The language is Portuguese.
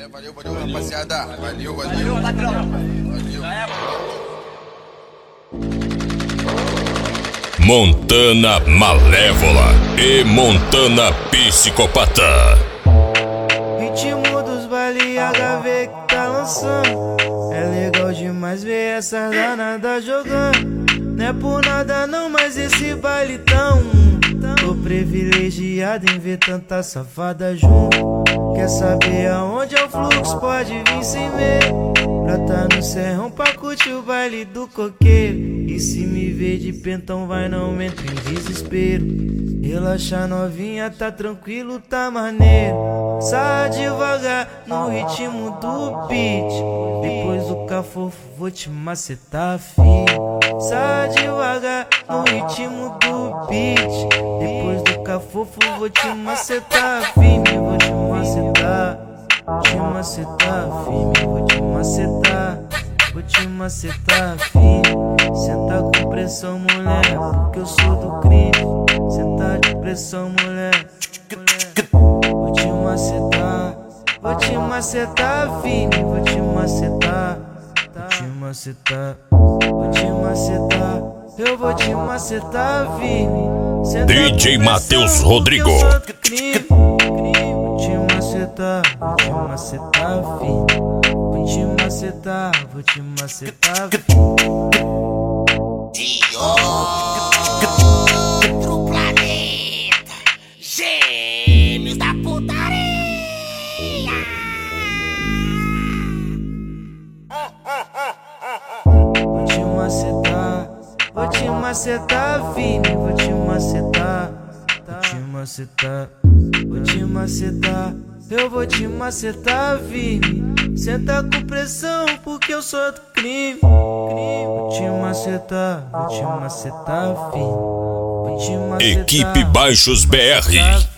Valeu, rapaziada. Valeu. Valeu. Montana Malévola e Montana Psicopata. Ritmo dos baile HV que tá lançando. É legal demais ver essa danada jogando. Não é por nada não, mas esse baile tô privilegiado em ver tanta safada junto. Quer saber aonde é o fluxo? Pode vir sem medo. Pra tá no serrão pra curtir o baile do coqueiro. E se me ver de pentão vai, não entra em desespero. Relaxa novinha, tá tranquilo, tá maneiro. Sai devagar no ritmo do beat. Depois do cafofo vou te macetar, filho. Sai devagar no ritmo do beat. Depois do cafofo vou te macetar, firme. Vou te macetar, te macetar, firme. Vou te macetar, vou te macetar, firme. Cê tá com pressão, mulher, porque eu sou do crime. Cê tá de pressão, mulher. Vou te macetar, firme. Vou te macetar, vou te macetar, vou te macetar. Eu vou te macetar, firme. DJ Matheus Rodrigo. Vou te macetar, firme. Vou te macetar, vou te macetar. De outro planeta, gêmeos da putaria. Vou te macetar, vou te macetar, firme. Vou te macetar, vou te macetar, vou te macetar. Eu vou te macetar, firme. Cê tá com pressão porque eu sou do crime. Vou te macetar, firme. Vou te macetar. Equipe Baixos BR.